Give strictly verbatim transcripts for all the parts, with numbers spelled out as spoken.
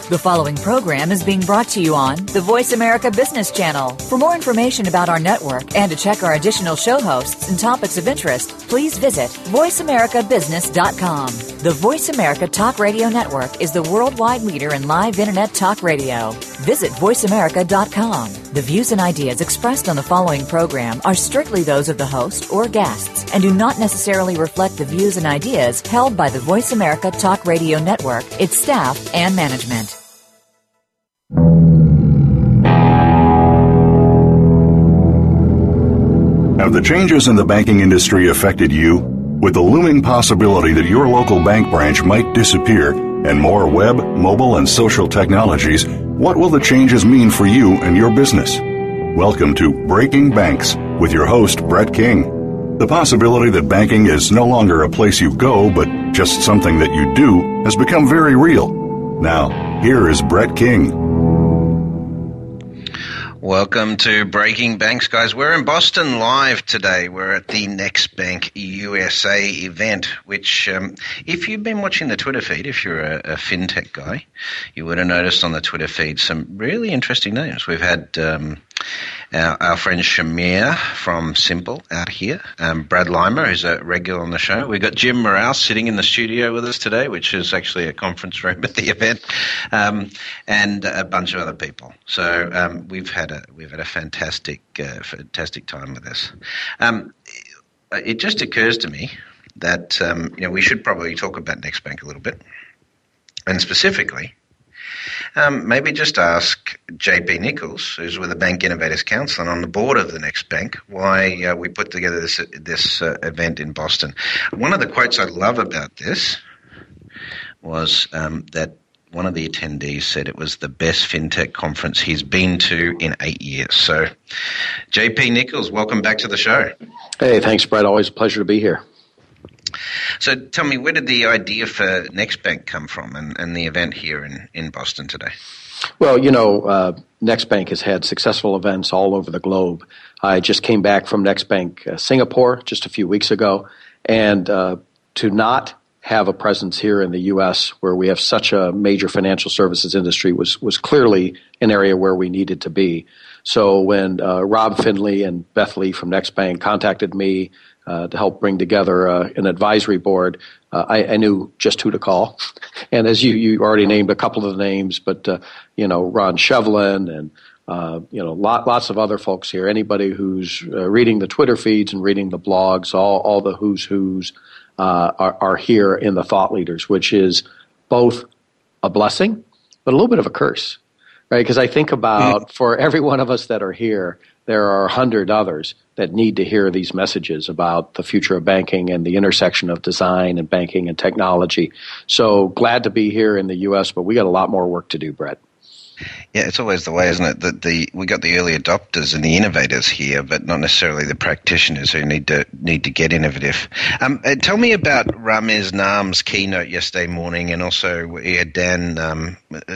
The following program is being brought to you on the Voice America Business Channel. For more information about our network and to check our additional show hosts and topics of interest, please visit voice america business dot com. The Voice America Talk Radio Network is the worldwide leader in live Internet talk radio. Visit voice america dot com. The views and ideas expressed on the following program are strictly those of the host or guests and do not necessarily reflect the views and ideas held by the Voice America Talk Radio Network, its staff, and management. Have the changes in the banking industry affected you? With the looming possibility that your local bank branch might disappear and more web, mobile, and social technologies, what will the changes mean for you and your business? Welcome to Breaking Banks with your host, Brett King. The possibility that banking is no longer a place you go, but just something that you do, has become very real. Now, here is Brett King. Welcome to Breaking Banks, guys. We're in Boston live today. We're at the NextBank U S A event, which um, if you've been watching the Twitter feed, if you're a, a fintech guy, you would have noticed on the Twitter feed some really interesting names. We've had um, our, our friend Shamir from Simple out here, um, Brad Limer, who's a regular on the show. We've got Jim Morale sitting in the studio with us today, which is actually a conference room at the event, um, and a bunch of other people. So um, we've had a we've had a fantastic uh, fantastic time with this. Um, it just occurs to me that um, you know we should probably talk about NextBank a little bit, and specifically. Um, maybe just ask J P Nichols, who's with the Bank Innovators Council and on the board of the NextBank, why uh, we put together this this uh, event in Boston. One of the quotes I love about this was um, that one of the attendees said it was the best fintech conference he's been to in eight years. So, J P Nichols, welcome back to the show. Hey, thanks, Brett. Always a pleasure to be here. So tell me, where did the idea for NextBank come from and, and the event here in, in Boston today? Well, you know, uh, NextBank has had successful events all over the globe. I just came back from NextBank uh, Singapore just a few weeks ago, and uh, to not have a presence here in the U S where we have such a major financial services industry was was clearly an area where we needed to be. So when uh, Rob Finley and Beth Lee from NextBank contacted me Uh, to help bring together uh, an advisory board, uh, I, I knew just who to call. And as you, you already named a couple of the names, but, uh, you know, Ron Shevlin and, uh, you know, lot, lots of other folks here. Anybody who's uh, reading the Twitter feeds and reading the blogs, all, all the who's who's uh, are, are here in the thought leaders, which is both a blessing, but a little bit of a curse, right? Because I think about for every one of us that are here, there are a hundred others that need to hear these messages about the future of banking and the intersection of design and banking and technology. So glad to be here in the U S, but we got a lot more work to do, Brett. Yeah, it's always the way, isn't it? That the we got the early adopters and the innovators here, but not necessarily the practitioners who need to need to get innovative. Um, uh, tell me about Ramez Nam's keynote yesterday morning, and also we had Dan um,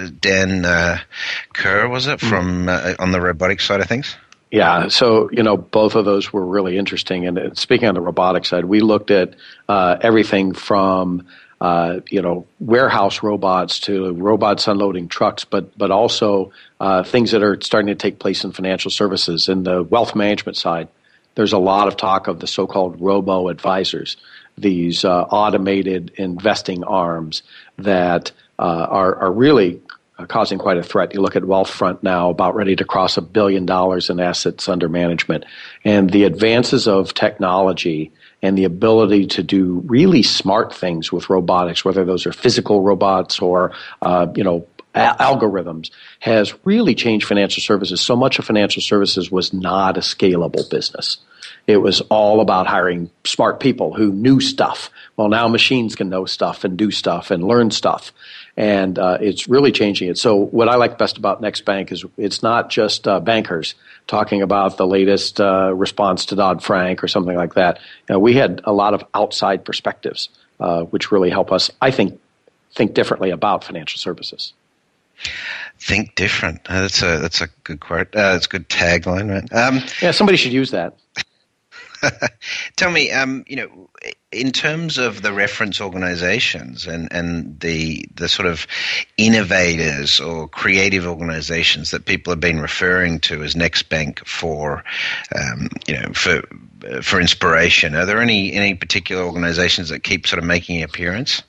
Dan uh, Kerr, was it, from uh, on the robotics side of things? Yeah, so, you know, both of those were really interesting. And speaking on the robotics side, we looked at uh, everything from, uh, you know, warehouse robots to robots unloading trucks, but but also uh, things that are starting to take place in financial services. In the wealth management side, there's a lot of talk of the so-called robo-advisors, these uh, automated investing arms that uh, are, are really causing quite a threat. You look at Wealthfront now, about ready to cross a billion dollars in assets under management. And the advances of technology and the ability to do really smart things with robotics, whether those are physical robots or, uh, you know, a- algorithms, has really changed financial services. So much of financial services was not a scalable business. It was all about hiring smart people who knew stuff. Well, now machines can know stuff and do stuff and learn stuff. And uh, it's really changing it. So what I like best about NextBank is it's not just uh, bankers talking about the latest uh, response to Dodd-Frank or something like that. You know, we had a lot of outside perspectives, uh, which really help us, I think, think differently about financial services. Think different. Uh, that's a that's a good quote. Uh, that's a good tagline, right? Um, yeah, somebody should use that. Tell me, um, you know, in terms of the reference organizations and, and the the sort of innovators or creative organizations that people have been referring to as NextBank for, um, you know, for for inspiration, are there any any particular organizations that keep sort of making an appearance?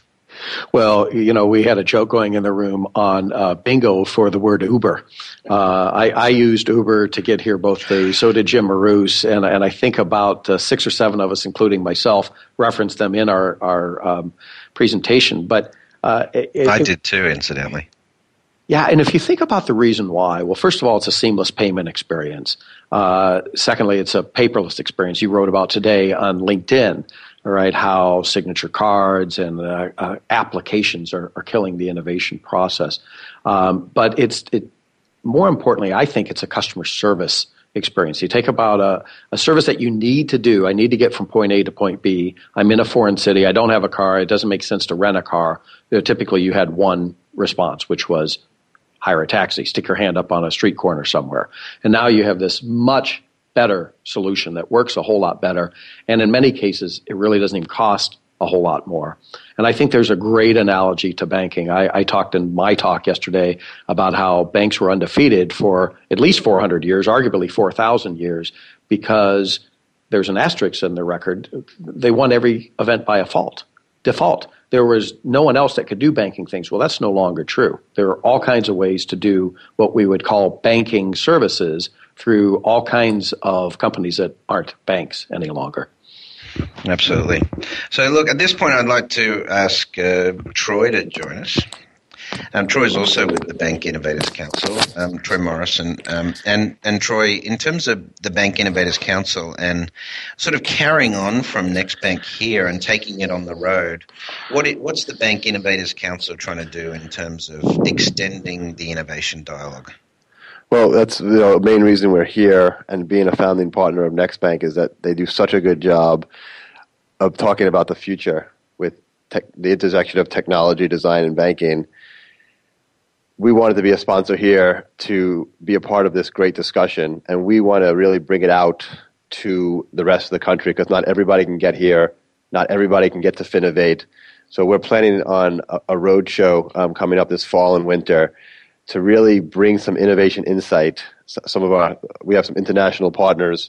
Well, you know, we had a joke going in the room on uh, bingo for the word Uber. Uh, I, I used Uber to get here both days. So did Jim Maroos, and and I think about uh, six or seven of us, including myself, referenced them in our our um, presentation. But uh, it, I it, did too, incidentally. Yeah, and if you think about the reason why, well, first of all, it's a seamless payment experience. Uh, secondly, it's a paperless experience. You wrote about today on LinkedIn. All right, how signature cards and uh, uh, applications are, are killing the innovation process. Um, but it's it, more importantly, I think it's a customer service experience. You take about a, a service that you need to do. I need to get from point A to point B. I'm in a foreign city. I don't have a car. It doesn't make sense to rent a car. You know, typically, you had one response, which was hire a taxi, stick your hand up on a street corner somewhere. And now you have this much better solution that works a whole lot better. And in many cases, it really doesn't even cost a whole lot more. And I think there's a great analogy to banking. I, I talked in my talk yesterday about how banks were undefeated for at least four hundred years, arguably four thousand years, because there's an asterisk in their record. They won every event by a fault, default. There was no one else that could do banking things. Well, that's no longer true. There are all kinds of ways to do what we would call banking services through all kinds of companies that aren't banks any longer. Absolutely. So, look, at this point, I'd like to ask uh, Troy to join us. Um, Troy is also with the Bank Innovators Council, um, Troy Morrison. Um, and, and Troy, in terms of the Bank Innovators Council and sort of carrying on from NextBank here and taking it on the road, what it, what's the Bank Innovators Council trying to do in terms of extending the innovation dialogue? Well, that's you know, the main reason we're here, and being a founding partner of NextBank is that they do such a good job of talking about the future with tech, the intersection of technology, design, and banking. We wanted to be a sponsor here to be a part of this great discussion, and we want to really bring it out to the rest of the country because not everybody can get here, not everybody can get to Finovate. So we're planning on a, a road show um, coming up this fall and winter to really bring some innovation insight. Some of our, we have some international partners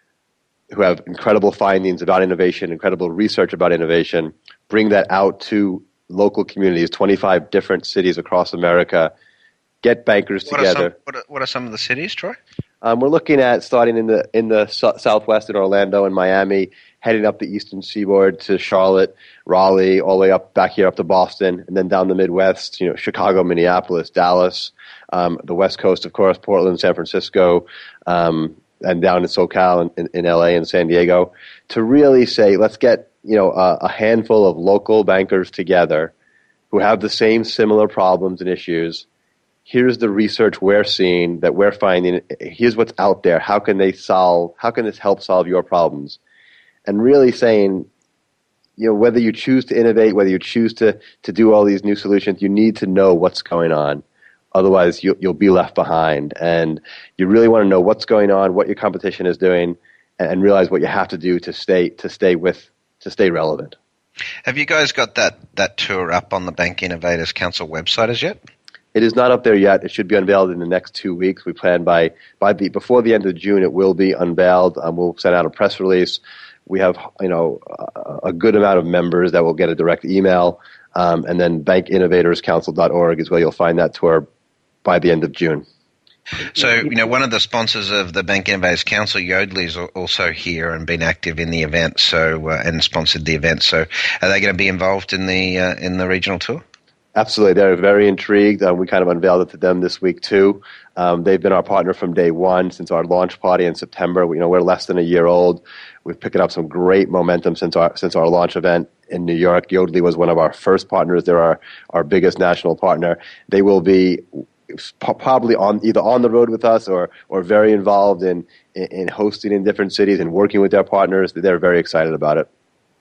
who have incredible findings about innovation, incredible research about innovation, bring that out to local communities, twenty-five different cities across America, get bankers what together. Are some, what, are, what are some of the cities, Troy? Um, we're looking at starting in the in the su- southwest in Orlando and Miami, heading up the eastern seaboard to Charlotte, Raleigh, all the way up back here up to Boston, and then down the Midwest, you know, Chicago, Minneapolis, Dallas, um, the West Coast, of course, Portland, San Francisco, um, and down in SoCal in, in, in L A and San Diego, to really say, let's get you know a, a handful of local bankers together who have the same similar problems and issues. Here's the research we're seeing that we're finding. Here's what's out there. How can they solve? How can this help solve your problems? And really saying, you know, whether you choose to innovate, whether you choose to to do all these new solutions, you need to know what's going on. Otherwise, you, you'll be left behind. And you really want to know what's going on, what your competition is doing, and, and realize what you have to do to stay to stay with to stay relevant. Have you guys got that that tour up on the Bank Innovators Council website as yet? It is not up there yet. It should be unveiled in the next two weeks. We plan by by the before the end of June, it will be unveiled. Um, we'll send out a press release. We have you know a, a good amount of members that will get a direct email, um, and then bank innovators council dot org is where you'll find that tour by the end of June. So, you know, one of the sponsors of the Bank Innovators Council, Yodlee, is also here and been active in the event, so uh, and sponsored the event. So, are they going to be involved in the uh, in the regional tour? Absolutely. They're very intrigued. Um, we kind of unveiled it to them this week, too. Um, they've been our partner from day one since our launch party in September. We, you know, we're less than a year old. We've picked up some great momentum since our since our launch event in New York. Yodlee was one of our first partners. They're our, our biggest national partner. They will be probably on either on the road with us or or very involved in, in, in hosting in different cities and working with their partners. They're very excited about it.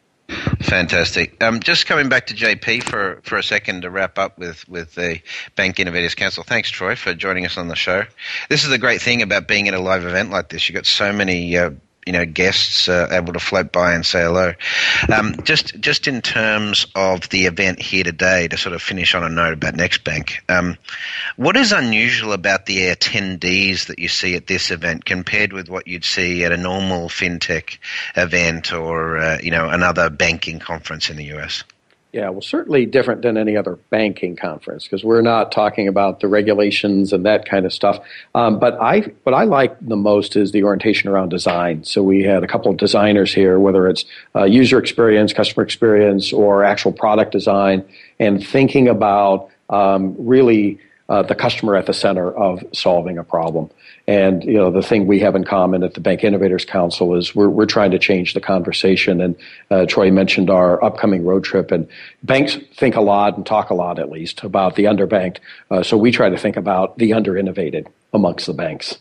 Fantastic. Um, just coming back to J P for, for a second to wrap up with, with the Bank Innovators Council. Thanks, Troy, for joining us on the show. This is the great thing about being at a live event like this. You've got so many uh, you know, guests uh, able to float by and say hello. Um, just just in terms of the event here today, to sort of finish on a note about NextBank, um, what is unusual about the attendees that you see at this event compared with what you'd see at a normal fintech event or uh, you know, another banking conference in the U S? Yeah, well, certainly different than any other banking conference because we're not talking about the regulations and that kind of stuff. Um, but I, what I like the most is the orientation around design. So we had a couple of designers here, whether it's uh, user experience, customer experience, or actual product design, and thinking about um, really uh, the customer at the center of solving a problem. And, you know, the thing we have in common at the Bank Innovators Council is we're we're trying to change the conversation. And uh, Troy mentioned our upcoming road trip. And banks think a lot and talk a lot, at least, about the underbanked. Uh, so we try to think about the under-innovated amongst the banks.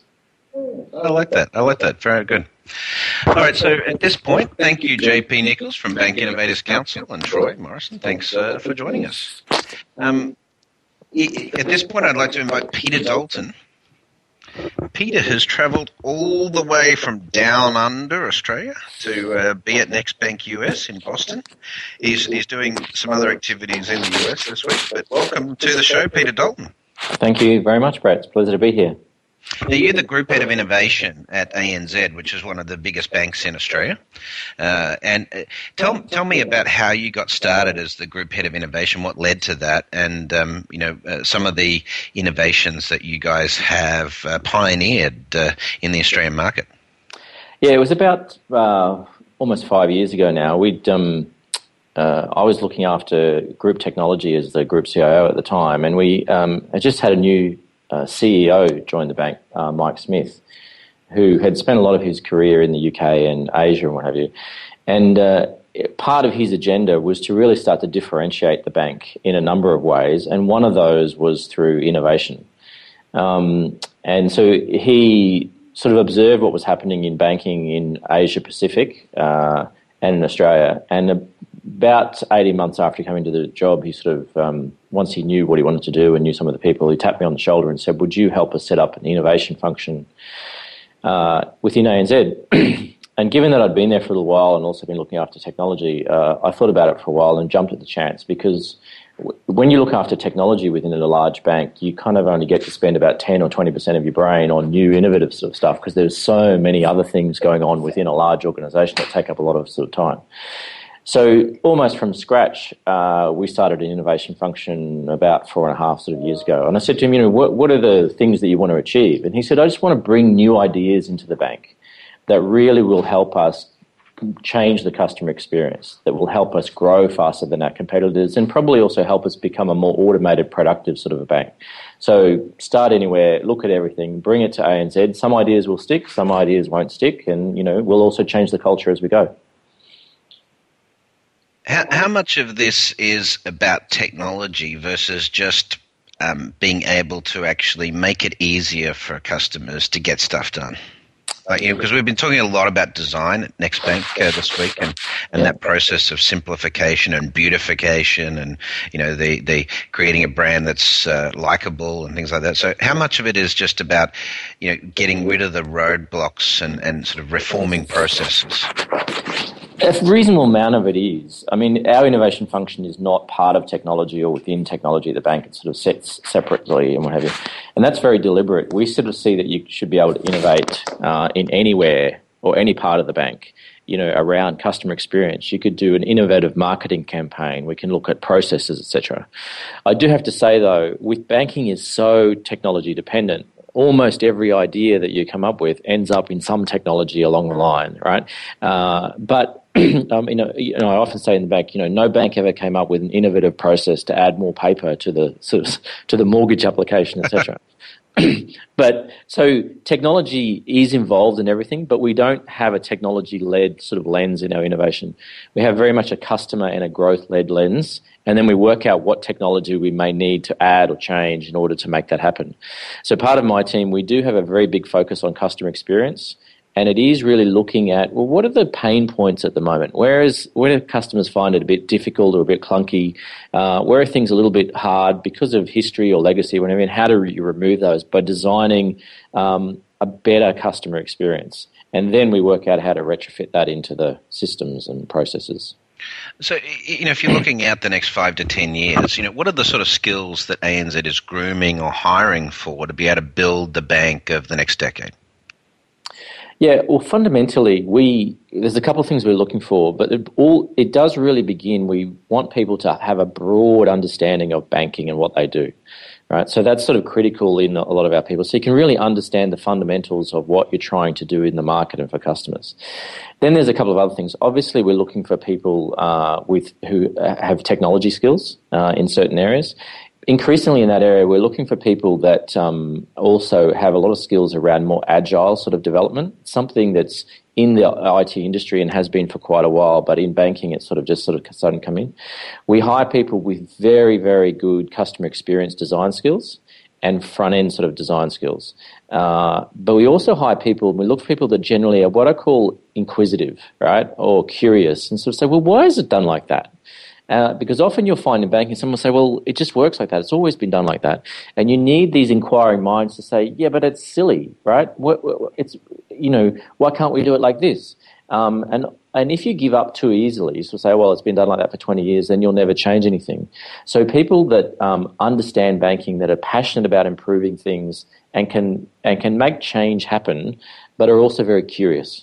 I like that. I like that. Very good. All right. So at this point, thank you, J P Nichols from Bank Innovators Council, and Troy Morrison. Thanks uh, for joining us. Um, at this point, I'd like to invite Peter Dalton. Peter has travelled all the way from down under Australia to uh, be at NextBank U S in Boston. He's, he's doing some other activities in the U S this week, but welcome to the show, Peter Dalton. Thank you very much, Brett. It's a pleasure to be here. Now, you're the Group Head of Innovation at A N Z, which is one of the biggest banks in Australia. Uh, and uh, tell tell me about how you got started as the Group Head of Innovation, what led to that, and um, you know uh, some of the innovations that you guys have uh, pioneered uh, in the Australian market. Yeah, it was about uh, almost five years ago now. We'd um, uh, I was looking after group technology as the Group C I O at the time, and we um, had just had a new Uh, C E O joined the bank, uh, Mike Smith, who had spent a lot of his career in the U K and Asia and what have you. And uh, part of his agenda was to really start to differentiate the bank in a number of ways, and one of those was through innovation. Um, and so he sort of observed what was happening in banking in Asia Pacific uh, and in Australia, and about eighteen months after coming to the job, he sort of, um, once he knew what he wanted to do and knew some of the people, he tapped me on the shoulder and said, would you help us set up an innovation function uh, within A N Z? And given that I'd been there for a little while and also been looking after technology, uh, I thought about it for a while and jumped at the chance because w- when you look after technology within a large bank, you kind of only get to spend about ten or twenty percent of your brain on new innovative sort of stuff because there's so many other things going on within a large organisation that take up a lot of sort of time. So almost from scratch, uh, we started an innovation function about four and a half sort of years ago. And I said to him, you know, what, what are the things that you want to achieve? And he said, I just want to bring new ideas into the bank that really will help us change the customer experience, that will help us grow faster than our competitors and probably also help us become a more automated, productive sort of a bank. So start anywhere, look at everything, bring it to A N Z. Some ideas will stick, some ideas won't stick, and, you know, we'll also change the culture as we go. How, how much of this is about technology versus just um, being able to actually make it easier for customers to get stuff done? Like, you know, because we've been talking a lot about design at NextBank uh, this week, and, and that process of simplification and beautification, and you know the the creating a brand that's uh, likable and things like that. So, how much of it is just about you know getting rid of the roadblocks and, and sort of reforming processes? A reasonable amount of it is. I mean, our innovation function is not part of technology or within technology at the bank. It sort of sits separately and what have you. And that's very deliberate. We sort of see that you should be able to innovate uh, in anywhere or any part of the bank, you know, around customer experience. You could do an innovative marketing campaign. We can look at processes, et cetera. I do have to say, though, with banking is so technology dependent, almost every idea that you come up with ends up in some technology along the line, right? Uh, but um, you know, you know, I often say in the bank, you know, no bank ever came up with an innovative process to add more paper to the sort of, to the mortgage application, et cetera. But so technology is involved in everything, but we don't have a technology-led sort of lens in our innovation. We have very much a customer and a growth-led lens, and then we work out what technology we may need to add or change in order to make that happen. So part of my team, we do have a very big focus on customer experience, and it is really looking at, well, what are the pain points at the moment? Where is, where do customers find it a bit difficult or a bit clunky? Uh, where are things a little bit hard because of history or legacy or whatever? And how do you remove those? By designing um, a better customer experience. And then we work out how to retrofit that into the systems and processes. So, you know, if you're looking out the next five to ten years, you know, what are the sort of skills that A N Z is grooming or hiring for to be able to build the bank of the next decade? Yeah, well, fundamentally, we there's a couple of things we're looking for, but it, all it does really begin. We want people to have a broad understanding of banking and what they do, right? So that's sort of critical in a lot of our people. So you can really understand the fundamentals of what you're trying to do in the market and for customers. Then there's a couple of other things. Obviously, we're looking for people uh, with who have technology skills uh, in certain areas. Increasingly in that area, we're looking for people that um, also have a lot of skills around more agile sort of development, something that's in the I T industry and has been for quite a while, but in banking it's sort of just sort of starting to come in. We hire people with very, very good customer experience design skills and front-end sort of design skills. Uh, but we also hire people, we look for people that generally are what I call inquisitive, right, or curious, and sort of say, well, why is it done like that? Uh, because often you'll find in banking, someone will say, well, it just works like that. It's always been done like that. And you need these inquiring minds to say, yeah, but it's silly, right? What, what, it's, you know, why can't we do it like this? Um, and, and if you give up too easily, so say, well, it's been done like that for twenty years, then you'll never change anything. So people that um, understand banking, that are passionate about improving things and can, and can make change happen, but are also very curious.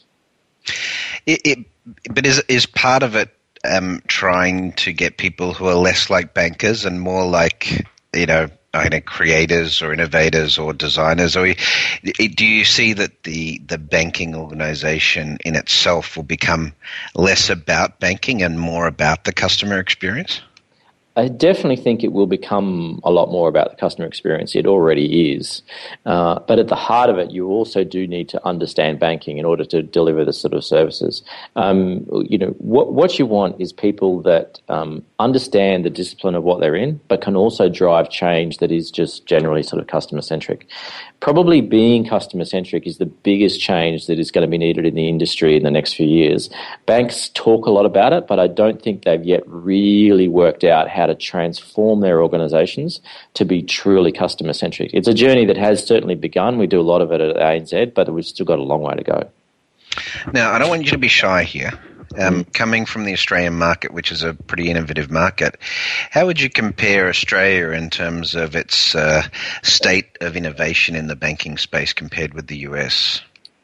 It, it, but is, is part of it, Um, trying to get people who are less like bankers and more like, you know, I know, creators or innovators or designers? Or do you see that the, the banking organization in itself will become less about banking and more about the customer experience? I definitely think it will become a lot more about the customer experience. It already is. Uh, but at the heart of it, you also do need to understand banking in order to deliver the sort of services. Um, you know, what, what you want is people that um, understand the discipline of what they're in, but can also drive change that is just generally sort of customer-centric. Probably being customer-centric is the biggest change that is going to be needed in the industry in the next few years. Banks talk a lot about it, but I don't think they've yet really worked out how to transform their organizations to be truly customer-centric. It's a journey that has certainly begun. We do a lot of it at A N Z, but we've still got a long way to go. Now, I don't want you to be shy here. Um, mm. Coming from the Australian market, which is a pretty innovative market, how would you compare Australia in terms of its uh, state of innovation in the banking space compared with the U S?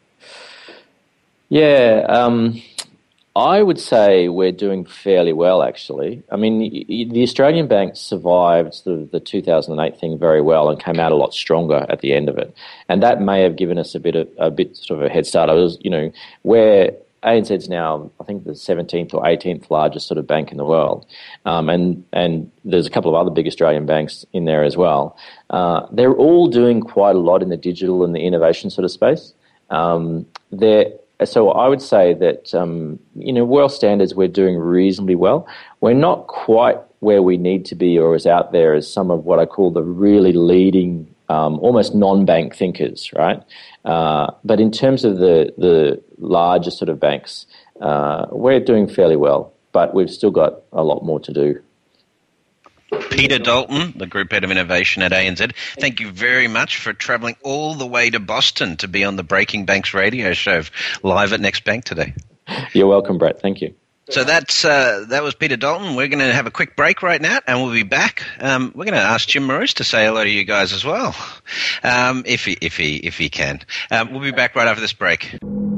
Yeah, um, I would say we're doing fairly well, actually. I mean, the Australian banks survived the, the two thousand eight thing very well and came out a lot stronger at the end of it. And that may have given us a bit of, a bit sort of a head start. I was, you know, where A N Z's now, I think, the seventeenth or eighteenth largest sort of bank in the world. Um, and, and there's a couple of other big Australian banks in there as well. Uh, they're all doing quite a lot in the digital and the innovation sort of space. Um, they're So I would say that, um, you know, world standards, we're doing reasonably well. We're not quite where we need to be or as out there as some of what I call the really leading, um, almost non-bank thinkers, right? Uh, but in terms of the, the larger sort of banks, uh, we're doing fairly well, but we've still got a lot more to do. Peter Dalton, the Group Head of Innovation at A N Z, thank you very much for travelling all the way to Boston to be on the Breaking Banks radio show live at Next Bank today. You're welcome, Brett. Thank you. So that's uh, that was Peter Dalton. We're going to have a quick break right now, and we'll be back. Um, we're going to ask Jim Marous to say hello to you guys as well, um, if he if he if he can. Um, we'll be back right after this break.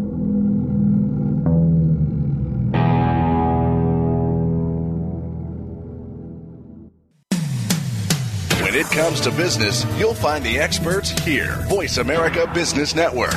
When it comes to business, you'll find the experts here. Voice America Business Network.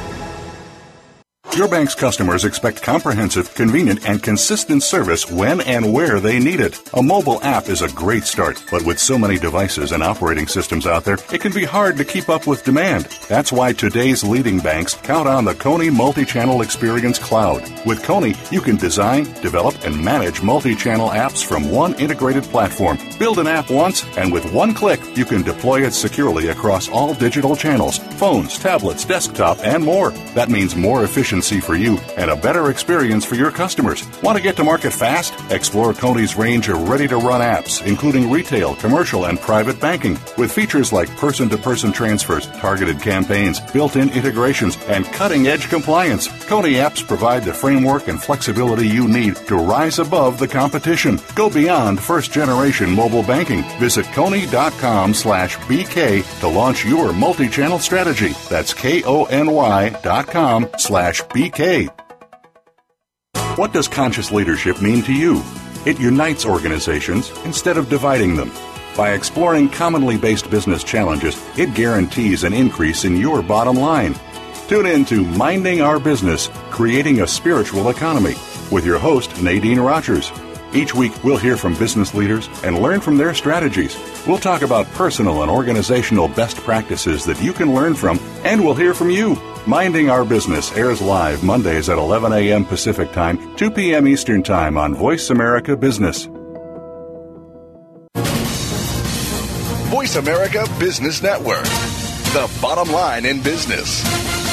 Your bank's customers expect comprehensive, convenient, and consistent service when and where they need it. A mobile app is a great start, but with so many devices and operating systems out there, it can be hard to keep up with demand. That's why today's leading banks count on the Kony Multi-Channel Experience Cloud. With Kony, you can design, develop, and manage multi-channel apps from one integrated platform. Build an app once, and with one click, you can deploy it securely across all digital channels, phones, tablets, desktop, and more. That means more efficiency efficiency for you and a better experience for your customers. Want to get to market fast? Explore Coney's range of ready-to-run apps, including retail, commercial, and private banking, with features like person-to-person transfers, targeted campaigns, built-in integrations, and cutting-edge compliance. Coney apps provide the framework and flexibility you need to rise above the competition. Go beyond first-generation mobile banking. Visit Coney.com slash BK to launch your multi-channel strategy. That's K-O-N-Y dot com slash BK. What does conscious leadership mean to you? It unites organizations instead of dividing them. By exploring commonly based business challenges, it guarantees an increase in your bottom line. Tune in to Minding Our Business, Creating a Spiritual Economy, with your host, Nadine Rogers. Each week, we'll hear from business leaders and learn from their strategies. We'll talk about personal and organizational best practices that you can learn from, and we'll hear from you. Minding Our Business airs live Mondays at eleven a.m. Pacific Time, two p.m. Eastern Time on Voice America Business. Voice America Business Network, the bottom line in business.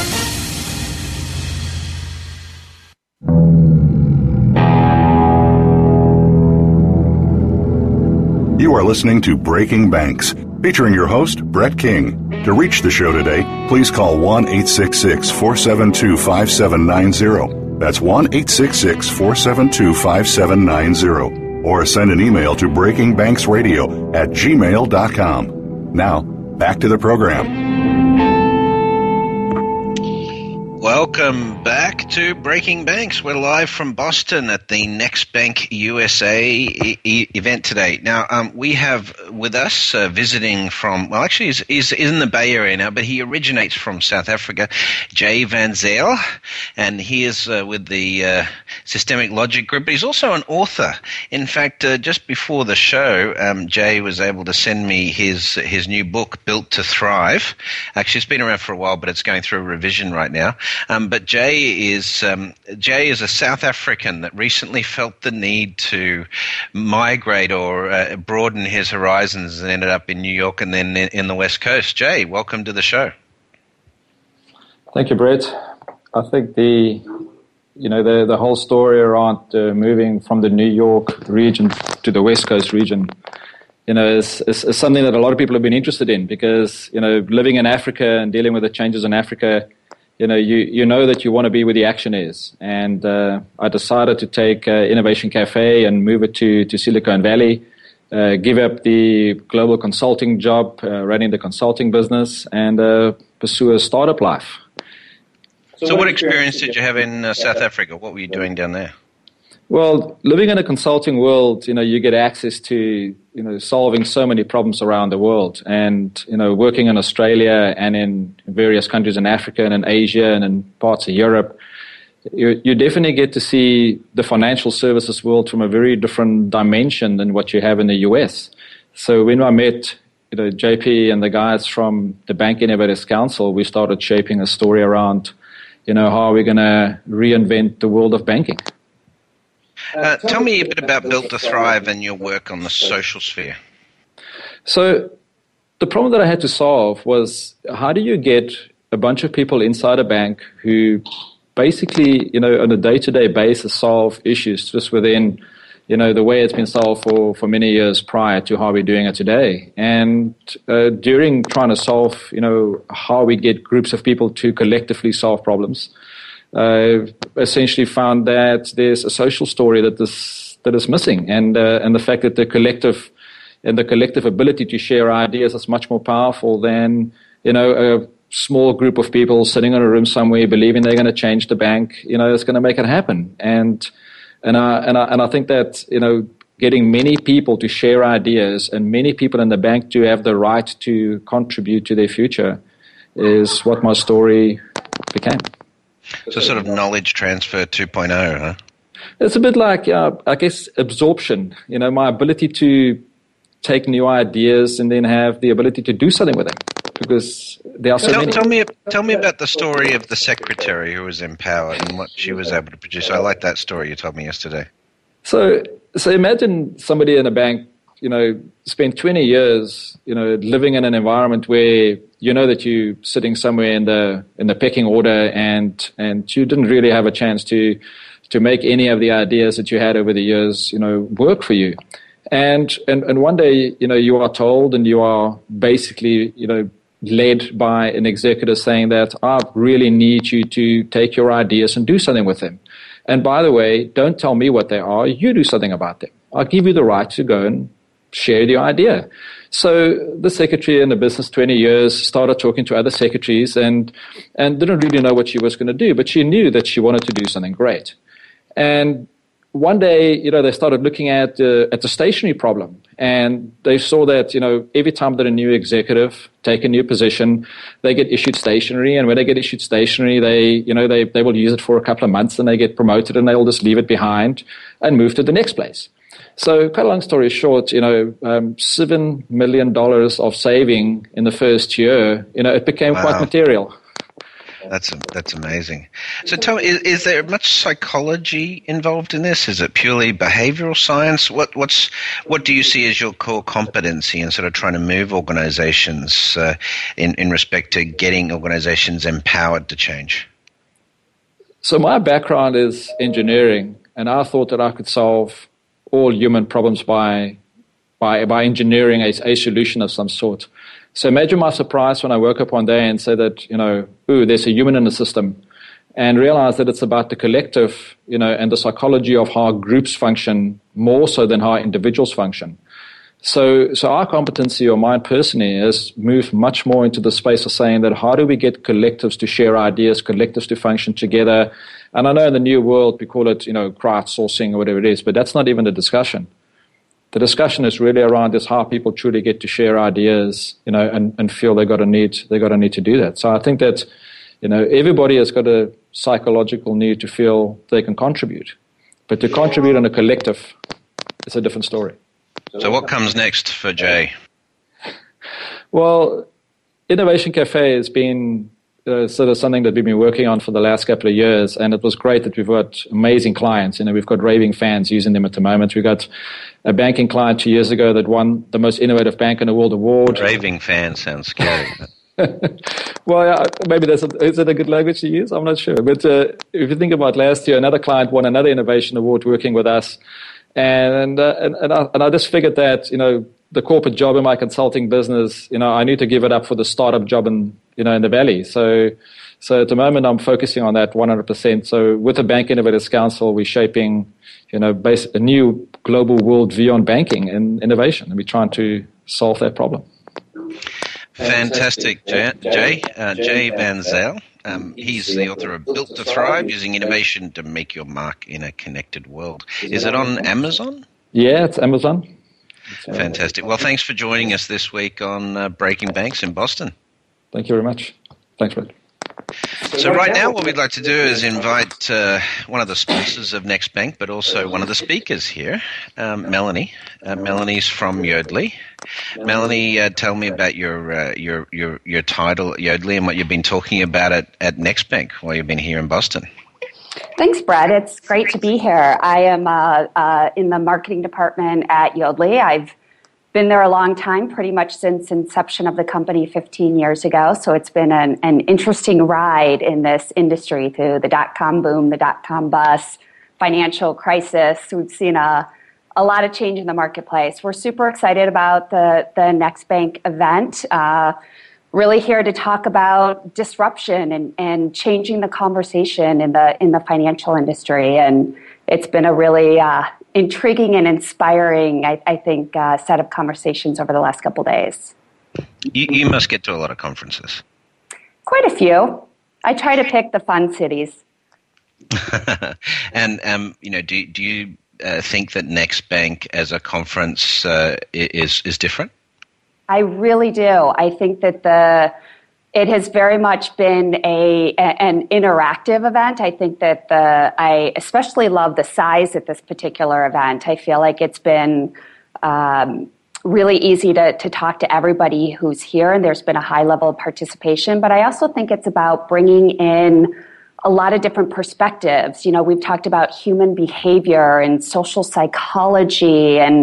You are listening to Breaking Banks, featuring your host, Brett King. To reach the show today, please call one eight six six, four seven two, five seven nine zero. That's one eight six six, four seven two, five seven nine zero. Or send an email to breakingbanksradio at gmail dot com. Now, back to the program. Welcome back to Breaking Banks. We're live from Boston at the Next Bank U S A e- e- event today. Now, um, we have with us uh, visiting from, well, actually he's, he's in the Bay Area now, but he originates from South Africa, Jay Van Zyl, and he is uh, with the uh, Systemic Logic Group, but he's also an author. In fact, uh, just before the show, um, Jay was able to send me his his new book, Built to Thrive. Actually, it's been around for a while, but it's going through a revision right now. Um, but Jay is um, Jay is a South African that recently felt the need to migrate or uh, broaden his horizons and ended up in New York and then in, in the West Coast. Jay, welcome to the show. Thank you, Brett. I think the you know the the whole story around uh, moving from the New York region to the West Coast region, you know, is, is, is something that a lot of people have been interested in because you know living in Africa and dealing with the changes in Africa. You know, you, you know that you want to be where the action is. And uh, I decided to take uh, Innovation Cafe and move it to, to Silicon Valley, uh, give up the global consulting job, uh, running the consulting business, and uh, pursue a startup life. So, so what experience did you have in uh, South Africa? What were you doing down there? Well, living in a consulting world, you know, you get access to, you know, solving so many problems around the world. And, you know, working in Australia and in various countries in Africa and in Asia and in parts of Europe, you, you definitely get to see the financial services world from a very different dimension than what you have in the U S. So when I met, you know, J P and the guys from the Bank Innovators Council, we started shaping a story around, you know, how are we going to reinvent the world of banking. Uh, tell me a bit about Built to Thrive and your work on the social sphere. So the problem that I had to solve was how do you get a bunch of people inside a bank who basically, you know, on a day-to-day basis solve issues just within, you know, the way it's been solved for, for many years prior to how we're doing it today. And uh, during trying to solve, you know, how we get groups of people to collectively solve problems, Uh, essentially found that there's a social story that is that is missing, and uh, and the fact that the collective and the collective ability to share ideas is much more powerful than you know a small group of people sitting in a room somewhere believing they're going to change the bank. You know, it's going to make it happen, and and I and I and I think that you know getting many people to share ideas and many people in the bank to have the right to contribute to their future is what my story became. So sort of knowledge transfer two point oh, huh? It's a bit like, uh, I guess, absorption. You know, my ability to take new ideas and then have the ability to do something with them because there are so tell, many. Tell me, tell me about the story of the secretary who was empowered and what she was able to produce. I like that story you told me yesterday. So, so imagine somebody in a bank you know, spent twenty years, you know, living in an environment where you know that you're sitting somewhere in the in the pecking order, and and you didn't really have a chance to to make any of the ideas that you had over the years, you know, work for you. And and and one day, you know, you are told, and you are basically, you know, led by an executive saying that I really need you to take your ideas and do something with them. And by the way, don't tell me what they are. You do something about them. I'll give you the right to go and share the idea. So the secretary in the business twenty years started talking to other secretaries and and didn't really know what she was going to do, but she knew that she wanted to do something great. And one day, you know, they started looking at uh, at the stationery problem, and they saw that, you know, every time that a new executive take a new position, they get issued stationery, and when they get issued stationery, they, you know, they they will use it for a couple of months, and they get promoted, and they'll just leave it behind and move to the next place. So, cut a long story short, you know, um, seven million dollars of saving in the first year, you know, it became wow. quite material. That's that's amazing. So tell me, is, is there much psychology involved in this? Is it purely behavioral science? What what's what do you see as your core competency in sort of trying to move organizations uh, in, in respect to getting organizations empowered to change? So my background is engineering, and I thought that I could solve all human problems by by by engineering a, a solution of some sort. So imagine my surprise when I woke up one day and said that, you know, ooh, there's a human in the system, and realize that it's about the collective, you know, and the psychology of how groups function more so than how individuals function. So, so our competency, or mine personally, has moved much more into the space of saying that how do we get collectives to share ideas, collectives to function together. And I know in the new world we call it, you know, crowdsourcing or whatever it is, but that's not even the discussion. The discussion is really around is how people truly get to share ideas, you know, and, and feel they got a need they got a need to do that. So I think that, you know, everybody has got a psychological need to feel they can contribute, but to contribute in a collective is a different story. So what comes next for Jay? Well, Innovation Cafe has been uh, sort of something that we've been working on for the last couple of years, and it was great that we've got amazing clients. You know, we've got raving fans using them at the moment. We got a banking client two years ago that won the most innovative bank in the world award. Raving fan sounds scary. Well, yeah, maybe that's a, is it a good language to use? I'm not sure. But uh, if you think about last year, another client won another innovation award working with us. And uh, and and I, and I just figured that, you know, the corporate job in my consulting business, you know, I need to give it up for the startup job in, you know, in the Valley. So so at the moment I'm focusing on that one hundred percent. So with the Bank Innovators Council, we're shaping, you know, base, a new global world view on banking and innovation, and we're trying to solve that problem. Fantastic, Jay. Jay, uh, Jay Van Zyl. Um, he's the author of Built to Thrive, Using Innovation to Make Your Mark in a Connected World. Is it on Amazon? Yeah, it's Amazon. Fantastic. Well, thanks for joining us this week on uh, Breaking Banks in Boston. Thank you very much. Thanks, Fred. So right now what we'd like to do is invite uh, one of the sponsors of Next Bank, but also one of the speakers here, um, Melanie. Uh, Melanie's from Yodlee. Melanie, uh, tell me about your, uh, your your your title at Yodlee and what you've been talking about at, at Next Bank while you've been here in Boston. Thanks, Brett. It's great to be here. I am uh, uh, in the marketing department at Yodlee. I've been there a long time, pretty much since inception of the company fifteen years ago. So it's been an, an interesting ride in this industry through the dot-com boom, the dot-com bust, financial crisis. We've seen a, a lot of change in the marketplace. We're super excited about the, the Next Bank event. Uh, really here to talk about disruption and, and changing the conversation in the in the financial industry. And it's been a really uh, intriguing and inspiring, I, I think, uh, set of conversations over the last couple of days. You, you must get to a lot of conferences. Quite a few. I try to pick the fun cities. And um, you know, do do you uh, think that Next Bank as a conference uh, is is different? I really do. I think that the it has very much been a, a an interactive event. I think that the I especially love the size at this particular event. I feel like it's been um, really easy to to talk to everybody who's here, and there's been a high level of participation. But I also think it's about bringing in a lot of different perspectives. You know, we've talked about human behavior and social psychology and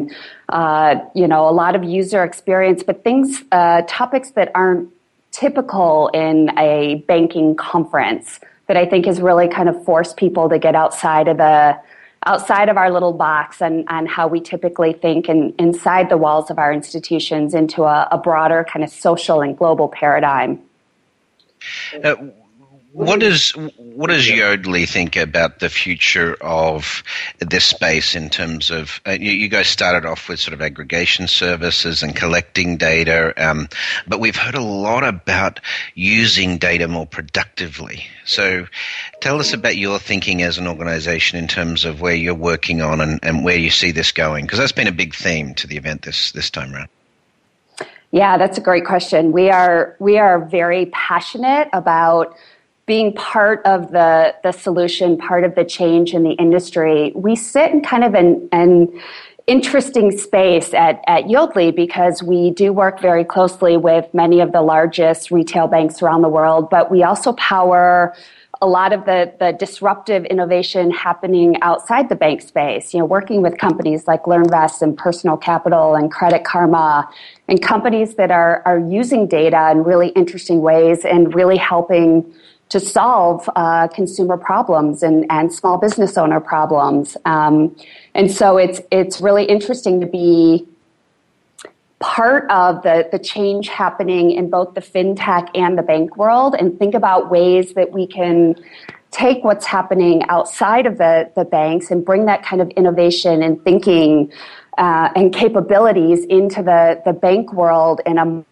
uh, you know, a lot of user experience, but things, uh, topics that aren't typical in a banking conference that I think has really kind of forced people to get outside of the outside of our little box and, and how we typically think in, inside the walls of our institutions into a, a broader kind of social and global paradigm. Uh, what does what does Yodlee think about the future of this space in terms of uh, you, you guys started off with sort of aggregation services and collecting data, um, but we've heard a lot about using data more productively. So tell us about your thinking as an organization in terms of where you're working on and, and where you see this going, because that's been a big theme to the event this this time around. Yeah, that's a great question. We are we are very passionate about being part of the, the solution, part of the change in the industry. We sit in kind of an, an interesting space at, at Yodlee because we do work very closely with many of the largest retail banks around the world, but we also power a lot of the, the disruptive innovation happening outside the bank space, you know, working with companies like LearnVest and Personal Capital and Credit Karma and companies that are, are using data in really interesting ways and really helping to solve uh, consumer problems and, and small business owner problems. Um, and so it's it's really interesting to be part of the, the change happening in both the fintech and the bank world and think about ways that we can take what's happening outside of the, the banks and bring that kind of innovation and thinking uh, and capabilities into the, the bank world in a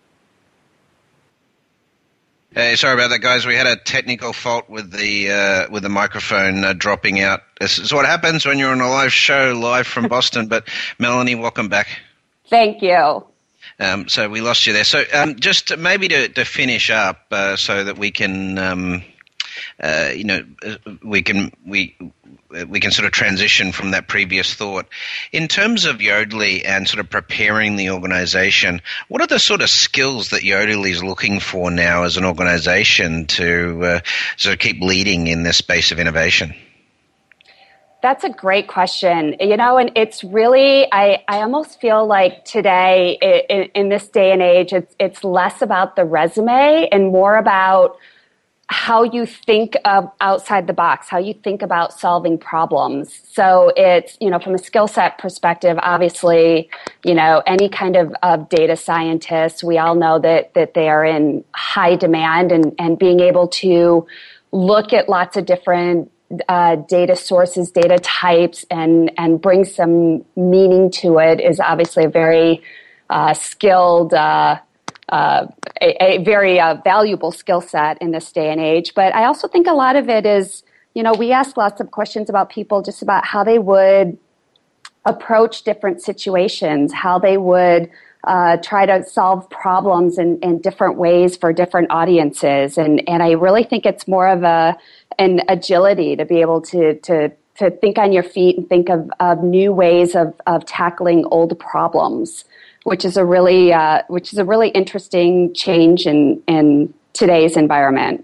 Hey, sorry about that, guys. We had a technical fault with the uh, with the microphone uh, dropping out. This is what happens when you're on a live show, live from Boston. But Melanie, welcome back. Thank you. Um, so we lost you there. So um, just maybe to, to finish up, uh, so that we can, um, uh, you know, we can we. we can sort of transition from that previous thought. In terms of Yodlee and sort of preparing the organization, what are the sort of skills that Yodlee is looking for now as an organization to uh, sort of keep leading in this space of innovation? That's a great question. You know, and it's really, I, I almost feel like today in, in this day and age, it's, it's less about the resume and more about how you think of outside the box, how you think about solving problems. So it's, you know, from a skill set perspective, obviously, you know, any kind of, of data scientists, we all know that, that they are in high demand and, and being able to look at lots of different uh, data sources, data types, and, and bring some meaning to it is obviously a very uh, skilled uh Uh, a, a very uh, valuable skill set in this day and age. But I also think a lot of it is, you know, we ask lots of questions about people just about how they would approach different situations, how they would uh, try to solve problems in, in different ways for different audiences. And, and I really think it's more of a an agility to be able to to to think on your feet and think of, of new ways of, of tackling old problems, which is a really uh, which is a really interesting change in, in today's environment.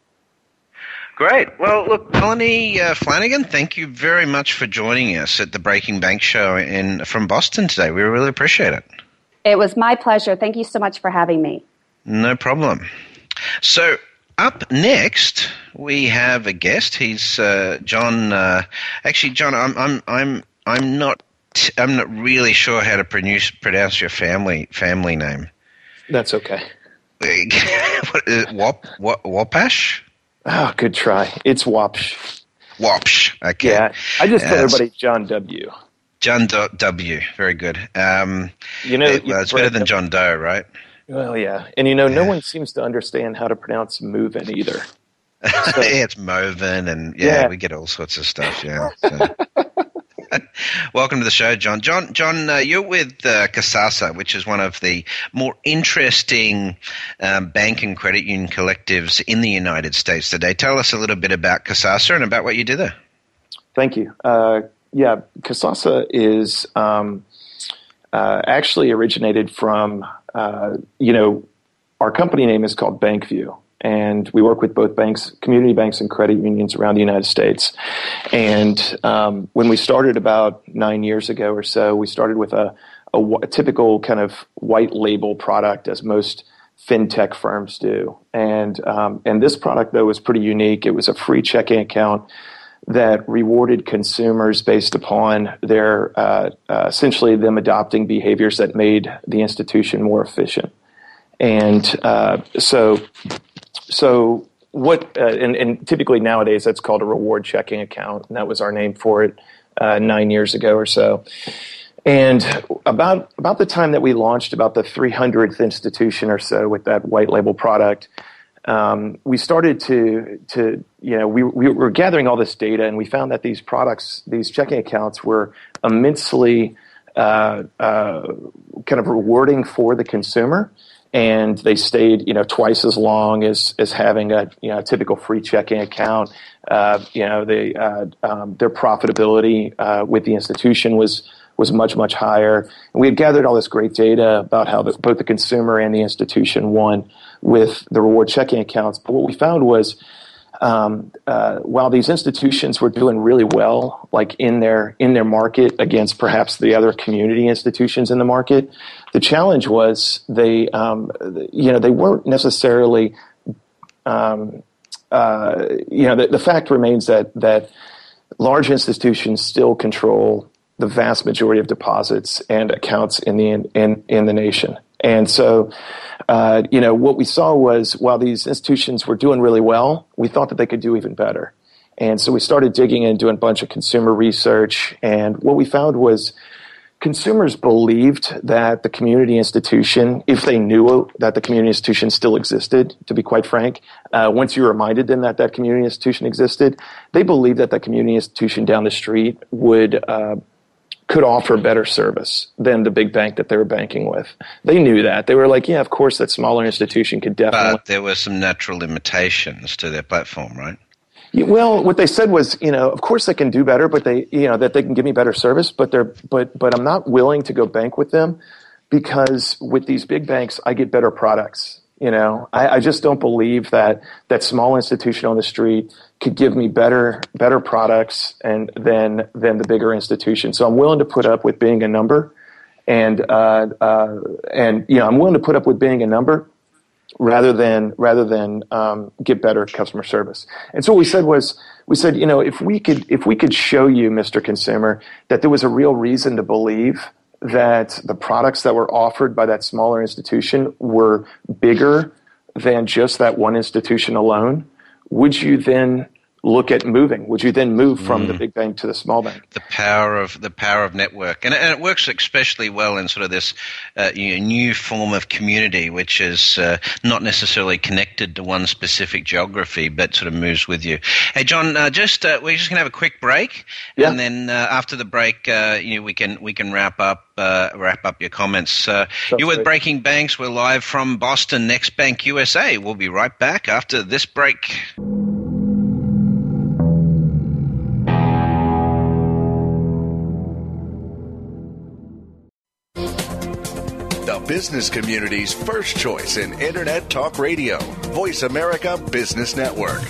Great. Well, look, Melanie uh, Flanagan, thank you very much for joining us at the Breaking Bank Show in from Boston today. We really appreciate it. It was my pleasure. Thank you so much for having me. No problem. So up next, we have a guest. He's uh, John. Uh, actually, John, I'm I'm I'm I'm not. I'm not really sure how to pronounce pronounce your family family name. That's okay. What is it? Wap, Wap, Wapash? Oh, good try. It's Wapsh. Wapsh. Okay. Yeah, I just tell uh, everybody John W. John Do- W. Very good. Um, you know, it, well, it's better than John Doe, right? Well, yeah, and you know, yeah. no one seems to understand how to pronounce Movin either. So, yeah, it's Movin, and yeah, yeah, we get all sorts of stuff. Yeah. So. Welcome to the show, John. John, John, uh, you're with uh, Kasasa, which is one of the more interesting um, bank and credit union collectives in the United States today. Tell us a little bit about Kasasa and about what you do there. Thank you. Uh, yeah, Kasasa is um, uh, actually originated from, uh, you know, our company name is called BankView, and we work with both banks, community banks and credit unions around the United States. And um, when we started about nine years ago or so, we started with a, a, a typical kind of white label product, as most fintech firms do. And um, and this product, though, was pretty unique. It was a free checking account that rewarded consumers based upon their uh, uh, essentially them adopting behaviors that made the institution more efficient. And uh, so, so what? Uh, and, and typically nowadays that's called a reward checking account, and that was our name for it uh, nine years ago or so. And about about the time that we launched, about the three hundredth institution or so with that white label product, um, we started to to you know we we were gathering all this data, and we found that these products, these checking accounts, were immensely uh, uh, kind of rewarding for the consumer, and they stayed you know twice as long as as having a you know a typical free checking account. Uh, you know they uh, um, their profitability uh, with the institution was. was much, much higher. And we had gathered all this great data about how the, both the consumer and the institution won with the reward checking accounts. But what we found was um, uh, while these institutions were doing really well, like in their in their market against perhaps the other community institutions in the market, the challenge was they, um, you know, they weren't necessarily, um, uh, you know, the, the fact remains that that large institutions still control the vast majority of deposits and accounts in the in in the nation. And so, uh, you know, what we saw was while these institutions were doing really well, we thought that they could do even better. And so we started digging in, doing a bunch of consumer research. And what we found was consumers believed that the community institution, if they knew that the community institution still existed, to be quite frank, uh, once you reminded them that that community institution existed, they believed that the community institution down the street would uh, could offer better service than the big bank that they were banking with. They knew that. They were like, yeah, of course, that smaller institution could definitely. But there were some natural limitations to their platform, right? Well, what they said was, you know, of course they can do better, but they, you know, that they can give me better service, but they're, but, but I'm not willing to go bank with them because with these big banks, I get better products. You know, I, I just don't believe that that small institution on the street could give me better better products and than than the bigger institution. So I'm willing to put up with being a number, and uh, uh, and you know I'm willing to put up with being a number rather than rather than um, get better customer service. And so what we said was we said you know if we could if we could show you, Mister Consumer, that there was a real reason to believe that the products that were offered by that smaller institution were bigger than just that one institution alone, would you then look at moving? Would you then move from mm. the big bank to the small bank? The power of the power of network, and, and it works especially well in sort of this uh, you know, new form of community, which is uh, not necessarily connected to one specific geography, but sort of moves with you. Hey, John, uh, just uh, we're just going to have a quick break, yeah. and then uh, after the break, uh, you know, we can we can wrap up. Uh, wrap up your comments. Uh, you're with great. Breaking Banks. We're live from Boston, Next Bank U S A. We'll be right back after this break. The business community's first choice in Internet Talk Radio. Voice America Business Network.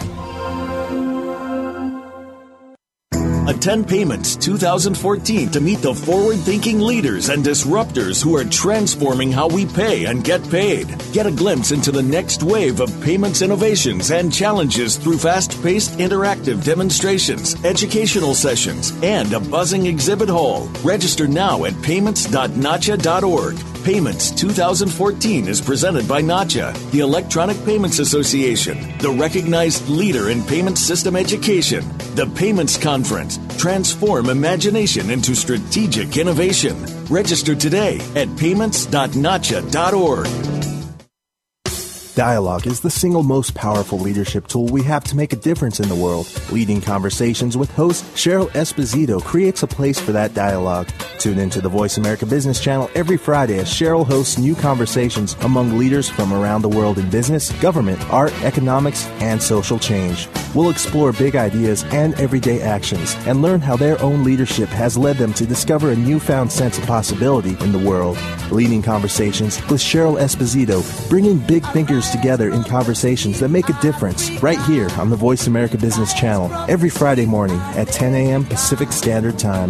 Attend Payments two thousand fourteen to meet the forward-thinking leaders and disruptors who are transforming how we pay and get paid. Get a glimpse into the next wave of payments innovations and challenges through fast-paced interactive demonstrations, educational sessions, and a buzzing exhibit hall. Register now at payments dot nacha dot org. Payments two thousand fourteen is presented by Nacha, the Electronic Payments Association, the recognized leader in payment system education. The Payments Conference. Transform imagination into strategic innovation. Register today at payments dot nacha dot org. Dialogue is the single most powerful leadership tool we have to make a difference in the world. Leading Conversations with host Cheryl Esposito creates a place for that dialogue. Tune into the Voice America Business Channel every Friday as Cheryl hosts new conversations among leaders from around the world in business, government, art, economics, and social change. We'll explore big ideas and everyday actions and learn how their own leadership has led them to discover a newfound sense of possibility in the world. Leading Conversations with Cheryl Esposito, bringing big thinkers leaders together in conversations that make a difference right here on the Voice America Business Channel every Friday morning at ten a.m. Pacific Standard Time.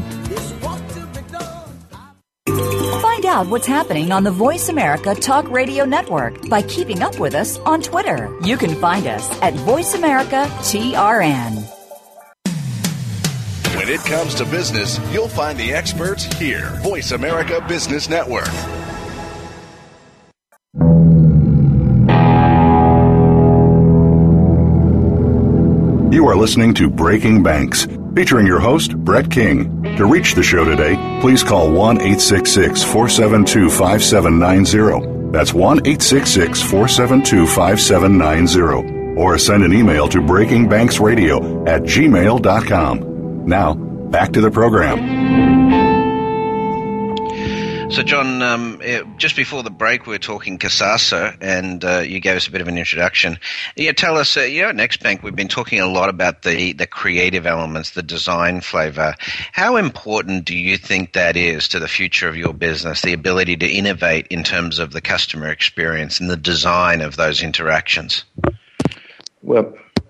Find out what's happening on the Voice America Talk Radio Network by keeping up with us on Twitter. You can find us at Voice America T R N. When it comes to business, you'll find the experts here. Voice America Business Network. You are listening to Breaking Banks, featuring your host, Brett King. To reach the show today, please call one eight six six, four seven two, five seven nine zero. That's one eight six six, four seven two, five seven nine zero. Or send an email to breakingbanksradio at gmail dot com. Now, back to the program. So, John, um, just before the break, we were talking Kasasa, and uh, you gave us a bit of an introduction. Yeah, tell us, uh, you know, at NextBank, we've been talking a lot about the, the creative elements, the design flavor. How important do you think that is to the future of your business, the ability to innovate in terms of the customer experience and the design of those interactions? Well,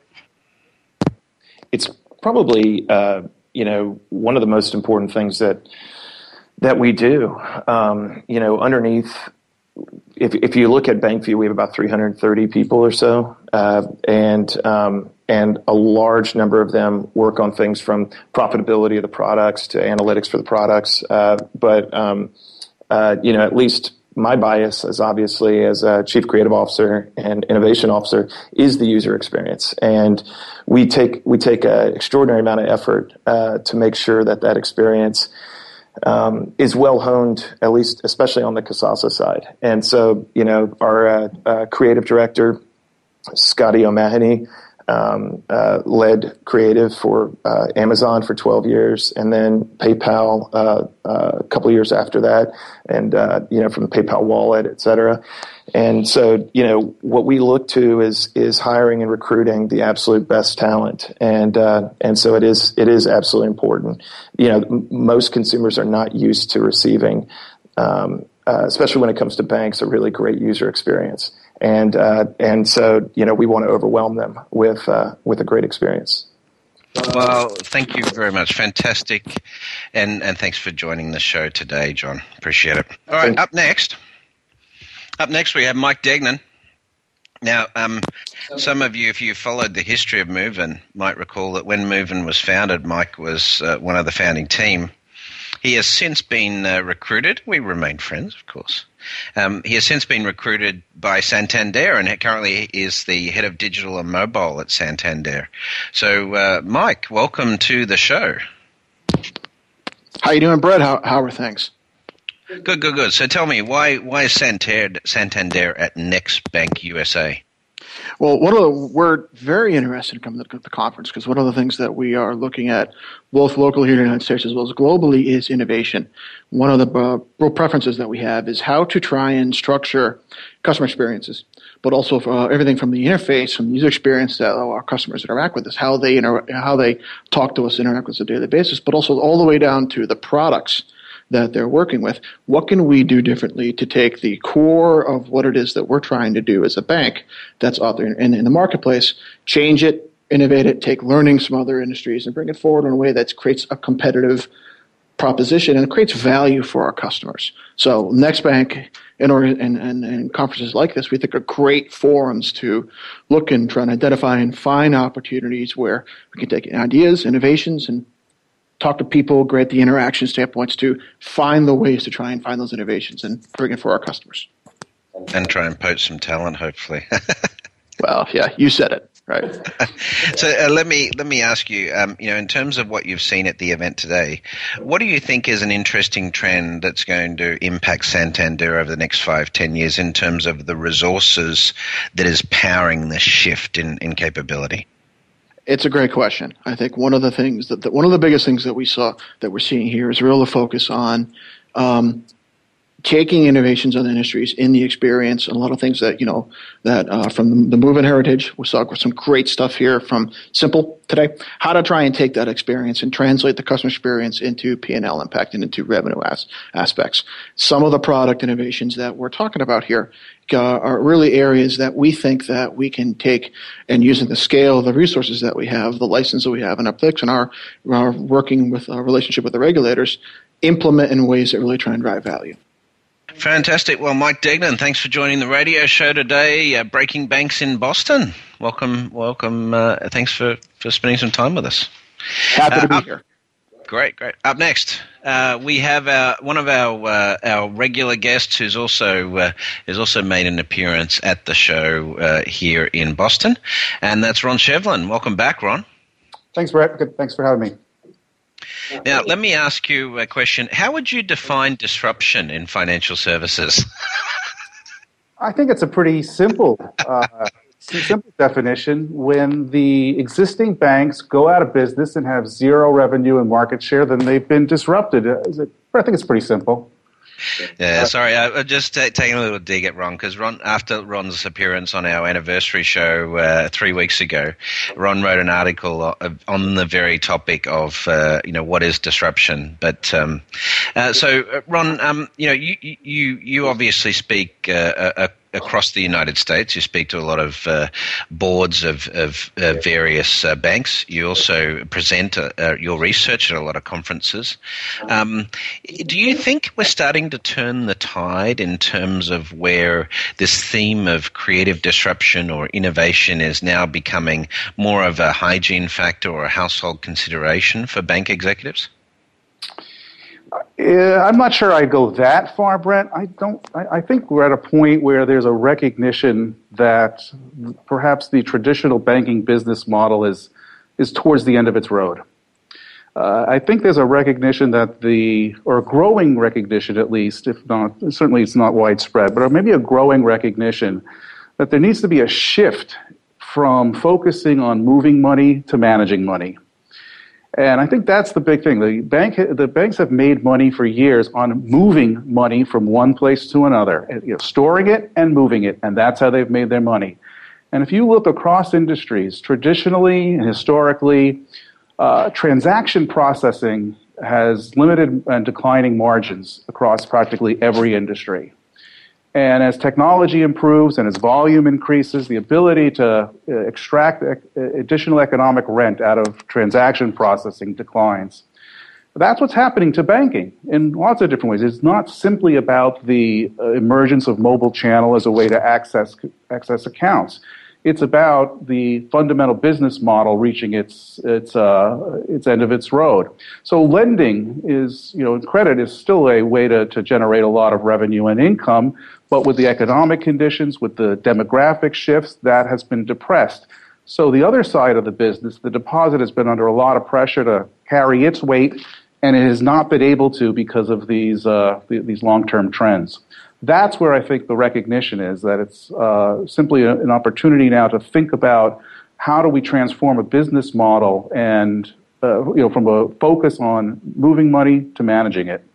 it's probably, uh, you know, one of the most important things that that we do. Um, you know, underneath, if if you look at Bankview, we have about three hundred thirty people or so, uh, and um, and a large number of them work on things from profitability of the products to analytics for the products. Uh, but um, uh, you know, at least my bias, as obviously as a chief creative officer and innovation officer, is the user experience, and we take we take an extraordinary amount of effort uh, to make sure that that experience Um, is well honed, at least, especially on the Kasasa side. And so, you know, our uh, uh, creative director, Scotty O'Mahony, um, uh, led creative for uh, Amazon for twelve years, and then PayPal uh, uh, a couple of years after that, and, uh, you know, from the PayPal wallet, et cetera. And so, you know, what we look to is is hiring and recruiting the absolute best talent, and uh, and so it is it is absolutely important. You know, m- most consumers are not used to receiving, um, uh, especially when it comes to banks, a really great user experience, and uh, and so you know we want to overwhelm them with uh, with a great experience. Well, thank you very much. Fantastic, and and thanks for joining the show today, John. Appreciate it. All right, up next. Up next, we have Mike Degnan. Now, um, some of you, if you followed the history of Movin, might recall that when Movin was founded, Mike was uh, one of the founding team. He has since been uh, recruited. We remain friends, of course. Um, he has since been recruited by Santander and currently is the head of digital and mobile at Santander. So, uh, Mike, welcome to the show. How you doing, Brett? How, how are things? Good, good, good. So tell me, why why is Santander, Santander at NextBank U S A? Well, one of the, we're very interested in coming to the conference because one of the things that we are looking at, both locally here in the United States as well as globally, is innovation. One of the uh, real preferences that we have is how to try and structure customer experiences, but also uh, everything from the interface, from the user experience that our customers interact with us, how they inter- how they talk to us, interact with us on a daily basis, but also all the way down to the products that they're working with. What can we do differently to take the core of what it is that we're trying to do as a bank that's out there in, in the marketplace, change it, innovate it, take learnings from other industries and bring it forward in a way that creates a competitive proposition and creates value for our customers. So NextBank and, and, and, and conferences like this, we think are great forums to look and try and identify and find opportunities where we can take ideas, innovations, and talk to people, create the interaction standpoints to find the ways to try and find those innovations and bring it for our customers. And try and poach some talent, hopefully. Well, yeah, you said it, right? So uh, let me let me ask you, um, you know, in terms of what you've seen at the event today, what do you think is an interesting trend that's going to impact Santander over the next five, ten years in terms of the resources that is powering this shift in, in capability? It's a great question. I think one of the things that, that one of the biggest things that we saw that we're seeing here is really the focus on um, taking innovations in the industries in the experience, and a lot of things that, you know, that uh, from the Movement Heritage, we saw some great stuff here from Simple today, how to try and take that experience and translate the customer experience into P and L impact and into revenue as- aspects. Some of the product innovations that we're talking about here uh, are really areas that we think that we can take and using the scale, the resources that we have, the license that we have, and our picks and our, our working with our relationship with the regulators, implement in ways that really try and drive value. Fantastic. Well, Mike Degnan, thanks for joining the radio show today, uh, Breaking Banks in Boston. Welcome, welcome. Uh, thanks for, for spending some time with us. Happy to be uh, up, here. Great, great. Up next, uh, we have our, one of our uh, our regular guests who's also uh, has also made an appearance at the show uh, here in Boston, and that's Ron Shevlin. Welcome back, Ron. Thanks, Brett. Good. Thanks for having me. Now, let me ask you a question. How would you define disruption in financial services? I think it's a pretty simple, uh, simple definition. When the existing banks go out of business and have zero revenue and market share, then they've been disrupted. I think it's pretty simple. Yeah, sorry, I, I'm just uh, taking a little dig at Ron, because Ron, after Ron's appearance on our anniversary show uh, three weeks ago, Ron wrote an article on the very topic of, uh, you know, what is disruption. But um, uh, so, uh, Ron, um, you know, you you you obviously speak uh, uh, across the United States. You speak to a lot of uh, boards of, of uh, various uh, banks. You also present uh, uh, your research at a lot of conferences. Um, do you think we're starting to turn the tide in terms of where this theme of creative disruption or innovation is now becoming more of a hygiene factor or a household consideration for bank executives? Yeah, I'm not sure I'd go that far, Brent. I don't. I, I think we're at a point where there's a recognition that perhaps the traditional banking business model is is towards the end of its road. Uh, I think there's a recognition that the, or a growing recognition at least, if not, certainly it's not widespread, but maybe a growing recognition that there needs to be a shift from focusing on moving money to managing money. And I think that's the big thing. The bank, the banks have made money for years on moving money from one place to another, you know, storing it and moving it, and that's how they've made their money. And if you look across industries, traditionally and historically, uh, transaction processing has limited and declining margins across practically every industry. And as technology improves and as volume increases, the ability to uh, extract uh, additional economic rent out of transaction processing declines. But that's what's happening to banking in lots of different ways. It's not simply about the uh, emergence of mobile channel as a way to access access accounts. It's about the fundamental business model reaching its its uh, its end of its road. So lending is, you know, credit is still a way to, to generate a lot of revenue and income, but with the economic conditions, with the demographic shifts, that has been depressed. So the other side of the business, the deposit has been under a lot of pressure to carry its weight, and it has not been able to because of these uh, these long-term trends. That's where I think the recognition is, that it's uh, simply a, an opportunity now to think about how do we transform a business model and, uh, you know, from a focus on moving money to managing it.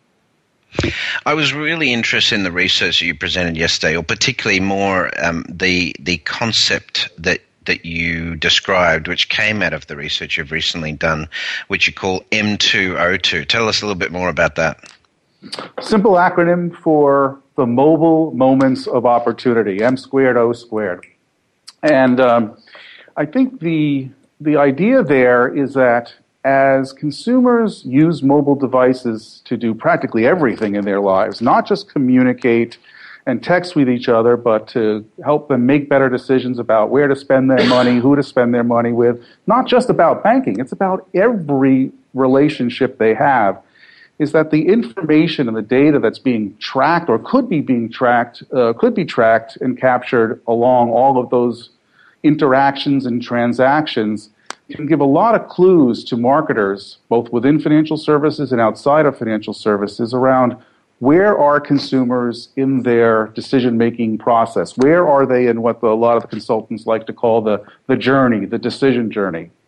I was really interested in the research that you presented yesterday, or particularly more um, the the concept that that you described, which came out of the research you've recently done, which you call M two O two. Tell us a little bit more about that. Simple acronym for the mobile moments of opportunity, M squared, O squared. And um, I think the the idea there is that as consumers use mobile devices to do practically everything in their lives, not just communicate and text with each other, but to help them make better decisions about where to spend their money, who to spend their money with, not just about banking, it's about every relationship they have, is that the information and the data that's being tracked or could be being tracked, uh, could be tracked and captured along all of those interactions and transactions can give a lot of clues to marketers, both within financial services and outside of financial services, around where are consumers in their decision-making process? Where are they in what the, a lot of the consultants like to call the, the journey, the decision journey?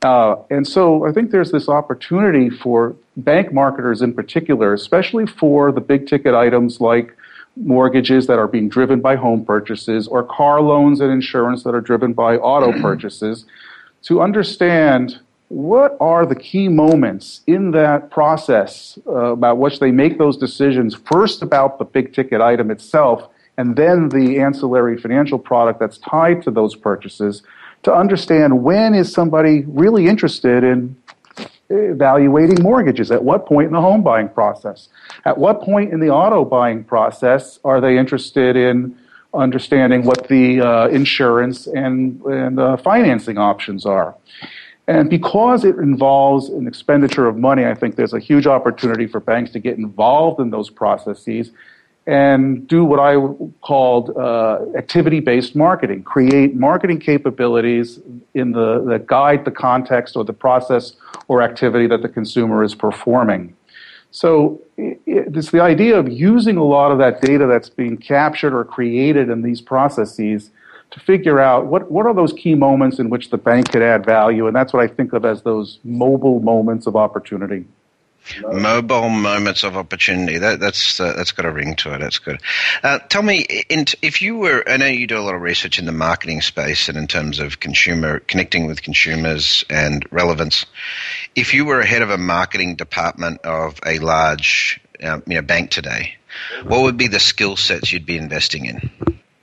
Uh, and so I think there's this opportunity for bank marketers in particular, especially for the big ticket items like mortgages that are being driven by home purchases or car loans and insurance that are driven by auto purchases, to understand what are the key moments in that process uh, about which they make those decisions, first about the big ticket item itself, and then the ancillary financial product that's tied to those purchases, to understand when is somebody really interested in evaluating mortgages, at what point in the home buying process, at what point in the auto buying process are they interested in understanding what the uh, insurance and, and uh, financing options are. And because it involves an expenditure of money, I think there's a huge opportunity for banks to get involved in those processes and do what I called uh, activity-based marketing, create marketing capabilities in the that guide the context or the process or activity that the consumer is performing. So it, it's the idea of using a lot of that data that's being captured or created in these processes to figure out what, what are those key moments in which the bank could add value, and that's what I think of as those mobile moments of opportunity. Mobile moments of opportunity. That, that's uh, that's got a ring to it. That's good. Uh, tell me, in, if you were, I know you do a lot of research in the marketing space and in terms of consumer connecting with consumers and relevance. If you were head of a marketing department of a large, uh, you know, bank today, what would be the skill sets you'd be investing in?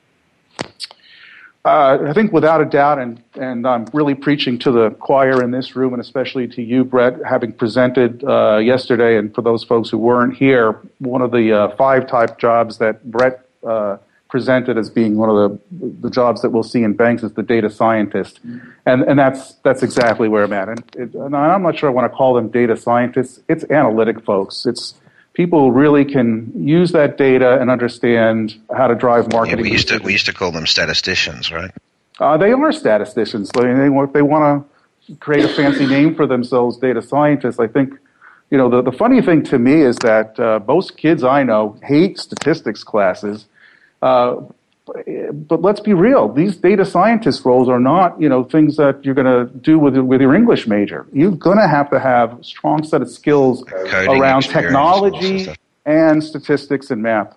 Uh, I think without a doubt, and, and I'm really preaching to the choir in this room, and especially to you, Brett, having presented uh, yesterday, and for those folks who weren't here, one of the uh, five type jobs that Brett uh, presented as being one of the the jobs that we'll see in banks is the data scientist, and and that's that's exactly where I'm at. And, it, and I'm not sure I want to call them data scientists. It's analytic folks. It's people who really can use that data and understand how to drive marketing. Yeah, we used to we used to call them statisticians, right? Uh, they are statisticians. They, they, they want to create a fancy name for themselves, data scientists. I think, you know, the, the funny thing to me is that uh, most kids I know hate statistics classes. Uh, but let's be real. These data scientist roles are not, you know, things that you're going to do with with your English major. You're going to have to have a strong set of skills Coding around experience technology and statistics and math.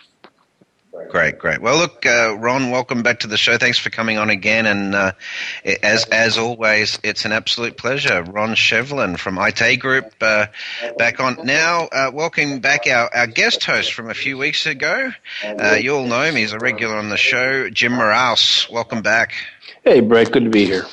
Great, great. Well, look, uh, Ron, welcome back to the show. Thanks for coming on again. And uh, as as always, it's an absolute pleasure. Ron Shevlin from I T A Group uh, back on. Now, uh, welcome back our, our guest host from a few weeks ago. Uh, you all know him. He's a regular on the show, Jim Moraus. Welcome back. Hey, Brett. Good to be here.